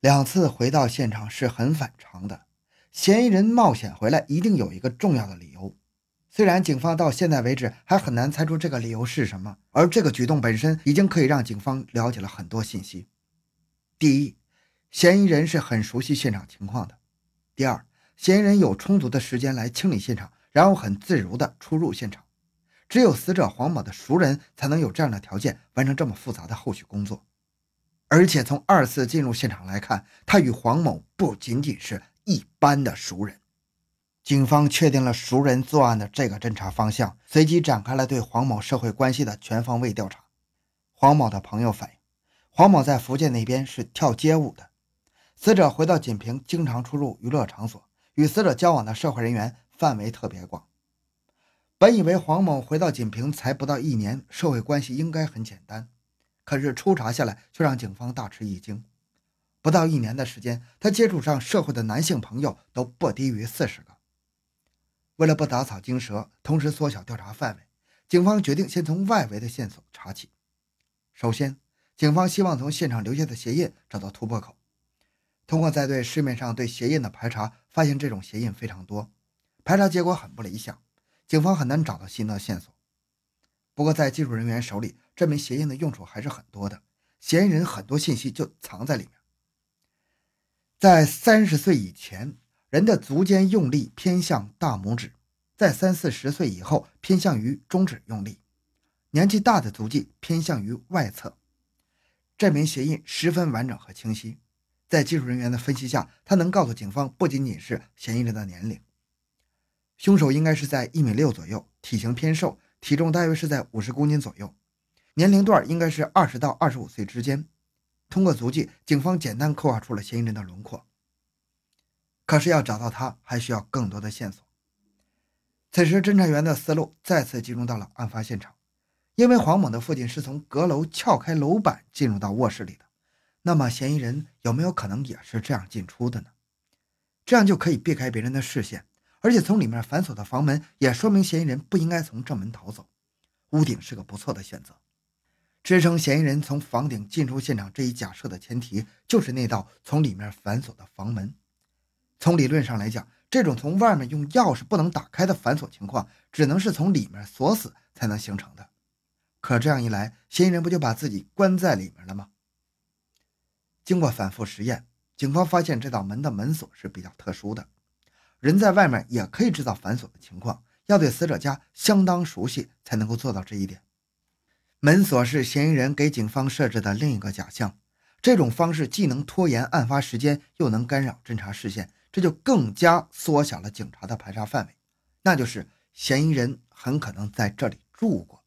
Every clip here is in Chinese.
2次回到现场是很反常的，嫌疑人冒险回来一定有一个重要的理由。虽然警方到现在为止还很难猜出这个理由是什么，而这个举动本身已经可以让警方了解了很多信息。第一，嫌疑人是很熟悉现场情况的。第二，嫌疑人有充足的时间来清理现场，然后很自如地出入现场。只有死者黄某的熟人才能有这样的条件完成这么复杂的后续工作。而且从2次进入现场来看，他与黄某不仅仅是一般的熟人。警方确定了熟人作案的这个侦查方向，随即展开了对黄某社会关系的全方位调查。黄某的朋友反映，黄某在福建那边是跳街舞的，死者回到锦屏经常出入娱乐场所，与死者交往的社会人员范围特别广。本以为黄某回到锦屏才不到1年，社会关系应该很简单，可是初查下来却让警方大吃一惊。不到1年的时间，他接触上社会的男性朋友都不低于40个。为了不打草惊蛇，同时缩小调查范围，警方决定先从外围的线索查起。首先，警方希望从现场留下的鞋印找到突破口。通过在对市面上对鞋印的排查，发现这种鞋印非常多，排查结果很不理想，警方很难找到新的线索。不过在技术人员手里，这枚鞋印的用处还是很多的，嫌疑人很多信息就藏在里面。在30岁以前，人的足尖用力偏向大拇指，在30-40岁以后偏向于中指用力，年纪大的足迹偏向于外侧。这枚鞋印十分完整和清晰，在技术人员的分析下，他能告诉警方不仅仅是嫌疑人的年龄。凶手应该是在1.6米左右，体型偏瘦，体重大约是在50公斤左右，年龄段应该是20到25岁之间。通过足迹，警方简单刻画出了嫌疑人的轮廓。可是要找到他，还需要更多的线索。此时侦查员的思路再次集中到了案发现场，因为黄某的父亲是从阁楼撬开楼板进入到卧室里的，那么嫌疑人有没有可能也是这样进出的呢？这样就可以避开别人的视线，而且从里面反锁的房门也说明嫌疑人不应该从正门逃走，屋顶是个不错的选择。支撑嫌疑人从房顶进出现场这一假设的前提，就是那道从里面反锁的房门。从理论上来讲，这种从外面用钥匙不能打开的反锁情况，只能是从里面锁死才能形成的。可这样一来，嫌疑人不就把自己关在里面了吗？经过反复实验，警方发现这道门的门锁是比较特殊的，人在外面也可以制造反锁的情况，要对死者家相当熟悉才能够做到这一点。门锁是嫌疑人给警方设置的另一个假象，这种方式既能拖延案发时间，又能干扰侦查视线，这就更加缩小了警察的排查范围，那就是嫌疑人很可能在这里住过。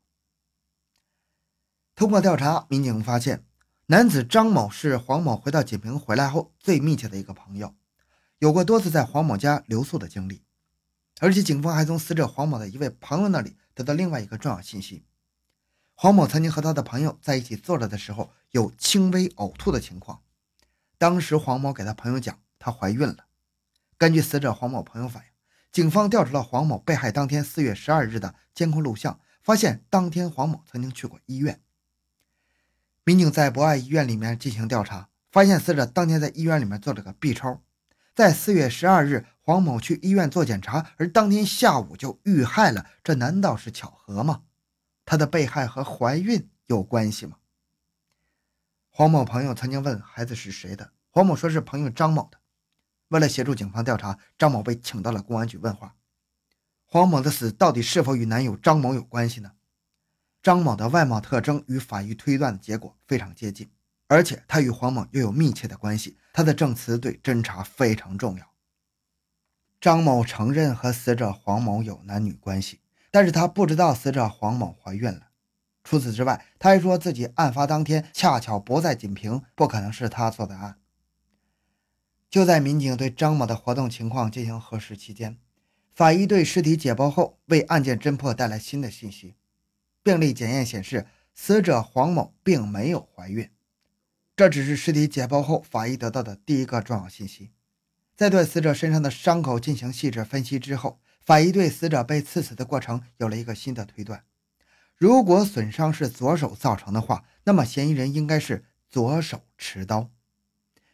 通过调查，民警发现男子张某是黄某回到锦屏回来后最密切的一个朋友，有过多次在黄某家留宿的经历。而且警方还从死者黄某的一位朋友那里得到另外一个重要信息，黄某曾经和他的朋友在一起坐着的时候有轻微呕吐的情况，当时黄某给他朋友讲她怀孕了。根据死者黄某朋友反映，警方调查了黄某被害当天4月12日的监控录像，发现当天黄某曾经去过医院。民警在博爱医院里面进行调查，发现死者当天在医院里面做了个 B 超，在4月12日黄某去医院做检查，而当天下午就遇害了，这难道是巧合吗？他的被害和怀孕有关系吗？黄某朋友曾经问孩子是谁的，黄某说是朋友张某的。为了协助警方调查，张某被请到了公安局问话。黄某的死到底是否与男友张某有关系呢？张某的外貌特征与法医推断的结果非常接近，而且他与黄某又有密切的关系，他的证词对侦查非常重要。张某承认和死者黄某有男女关系，但是他不知道死者黄某怀孕了。除此之外，他还说自己案发当天恰巧不在锦屏，不可能是他做的案。就在民警对张某的活动情况进行核实期间，法医对尸体解剖后为案件侦破带来新的信息。病例检验显示，死者黄某并没有怀孕，这只是尸体解剖后法医得到的第一个重要信息。在对死者身上的伤口进行细致分析之后，法医对死者被刺死的过程有了一个新的推断。如果损伤是左手造成的话，那么嫌疑人应该是左手持刀。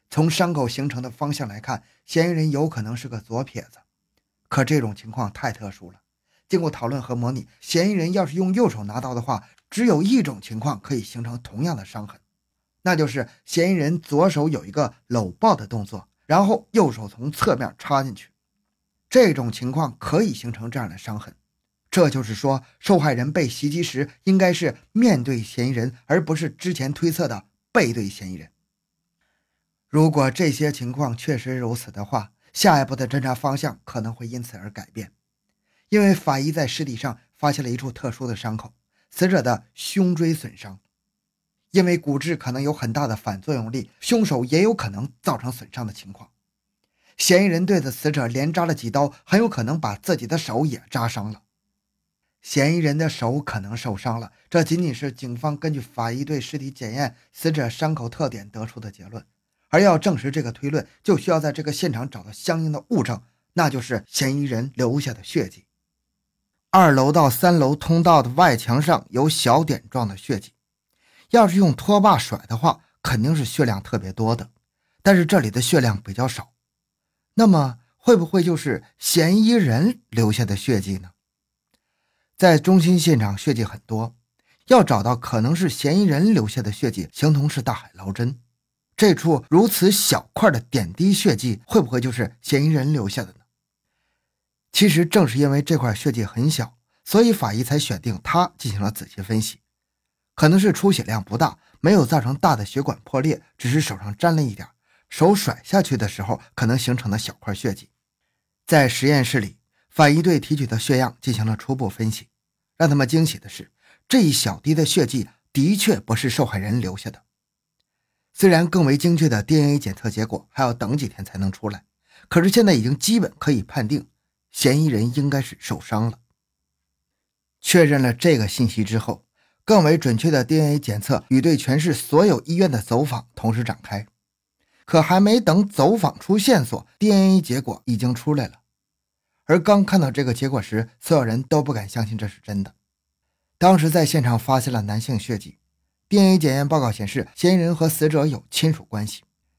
从伤口形成的方向来看，嫌疑人有可能是个左撇子。可这种情况太特殊了，经过讨论和模拟，嫌疑人要是用右手拿刀的话，只有一种情况可以形成同样的伤痕，那就是嫌疑人左手有一个搂抱的动作，然后右手从侧面插进去。这种情况可以形成这样的伤痕，这就是说，受害人被袭击时应该是面对嫌疑人，而不是之前推测的背对嫌疑人。如果这些情况确实如此的话，下一步的侦查方向可能会因此而改变。因为法医在尸体上发现了一处特殊的伤口，死者的胸椎损伤。因为骨质可能有很大的反作用力，凶手也有可能造成损伤的情况。嫌疑人对着死者连扎了几刀，很有可能把自己的手也扎伤了。嫌疑人的手可能受伤了，这仅仅是警方根据法医对尸体检验死者伤口特点得出的结论。而要证实这个推论，就需要在这个现场找到相应的物证，那就是嫌疑人留下的血迹。2楼到3楼通道的外墙上有小点状的血迹，要是用拖把甩的话，肯定是血量特别多的，但是这里的血量比较少。那么会不会就是嫌疑人留下的血迹呢？在中心现场血迹很多，要找到可能是嫌疑人留下的血迹，形同是大海捞针。这处如此小块的点滴血迹，会不会就是嫌疑人留下的呢？其实正是因为这块血迹很小，所以法医才选定它进行了仔细分析。可能是出血量不大，没有造成大的血管破裂，只是手上沾了一点，手甩下去的时候可能形成的小块血迹。在实验室里，法医对提取的血样进行了初步分析，让他们惊喜的是，这一小滴的血迹的确不是受害人留下的。虽然更为精确的 DNA 检测结果还要等几天才能出来，可是现在已经基本可以判定嫌疑人应该是受伤了。确认了这个信息之后，更为准确的 DNA 检测与对全市所有医院的走访同时展开。可还没等走访出线索， DNA 结果已经出来了。而刚看到这个结果时，所有人都不敢相信这是真的。当时在现场发现了男性血迹， DNA 检验报告显示嫌疑人和死者有亲属关系。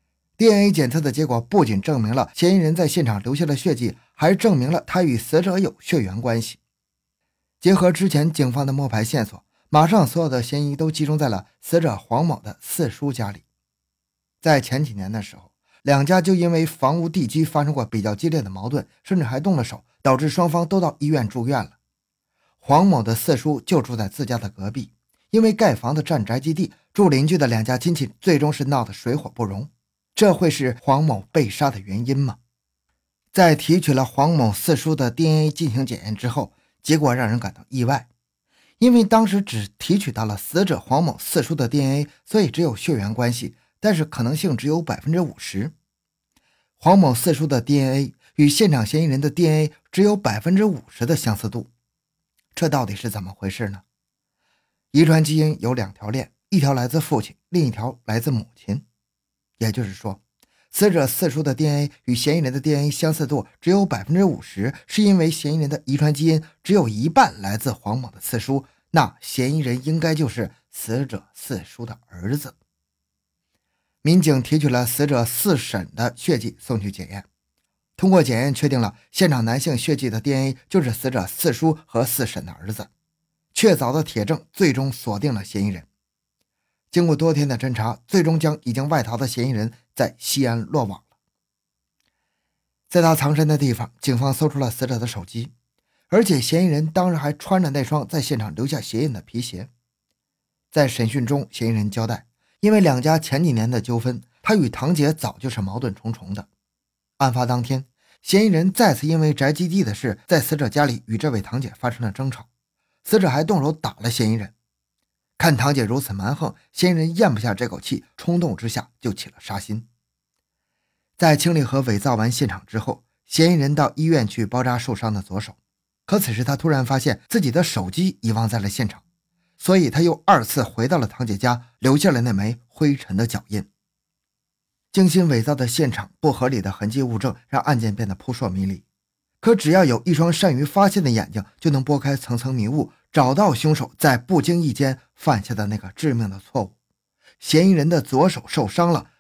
DNA 检测的结果不仅证明了嫌疑人在现场留下了血迹，还证明了他与死者有血缘关系。结合之前警方的摸排线索，马上所有的嫌疑都集中在了死者黄某的四叔家里。在前几年的时候，两家就因为房屋地基发生过比较激烈的矛盾，甚至还动了手，导致双方都到医院住院了。黄某的四叔就住在自家的隔壁，因为盖房子占宅基地，住邻居的两家亲戚最终是闹得水火不容。这会是黄某被杀的原因吗？在提取了黄某四叔的 DNA 进行检验之后，结果让人感到意外。因为当时只提取到了死者黄某四叔的 DNA， 所以只有血缘关系，但是可能性只有 50%。 黄某四叔的 DNA 与现场嫌疑人的 DNA 只有 50% 的相似度，这到底是怎么回事呢？遗传基因有2条链，一条来自父亲，另一条来自母亲。也就是说，死者四叔的 DNA 与嫌疑人的 DNA 相似度只有 50%， 是因为嫌疑人的遗传基因只有一半来自黄某的四叔，那嫌疑人应该就是死者四叔的儿子。民警提取了死者四婶的血迹送去检验，通过检验确定了现场男性血迹的 DNA 就是死者四叔和四婶的儿子，确凿的铁证最终锁定了嫌疑人。经过多天的侦查，最终将已经外逃的嫌疑人在西安落网了。在他藏身的地方，警方搜出了死者的手机，而且嫌疑人当时还穿着那双在现场留下鞋印的皮鞋。在审讯中，嫌疑人交代，因为两家前几年的纠纷，他与堂姐早就是矛盾重重的。案发当天，嫌疑人再次因为宅基地的事，在死者家里与这位堂姐发生了争吵，死者还动手打了嫌疑人。看堂姐如此蛮横，嫌疑人咽不下这口气，冲动之下就起了杀心。在清理和伪造完现场之后，嫌疑人到医院去包扎受伤的左手，可此时他突然发现自己的手机遗忘在了现场，所以他又2次回到了堂姐家，留下了那枚灰尘的脚印。精心伪造的现场，不合理的痕迹物证，让案件变得扑朔迷离。可只要有一双善于发现的眼睛，就能拨开层层迷雾，找到凶手在不经意间犯下的那个致命的错误。嫌疑人的左手受伤了，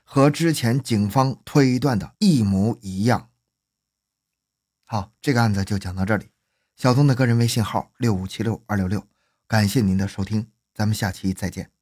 和之前警方推断的一模一样。好，这个案子就讲到这里。小东的个人微信号6576-266，感谢您的收听，咱们下期再见。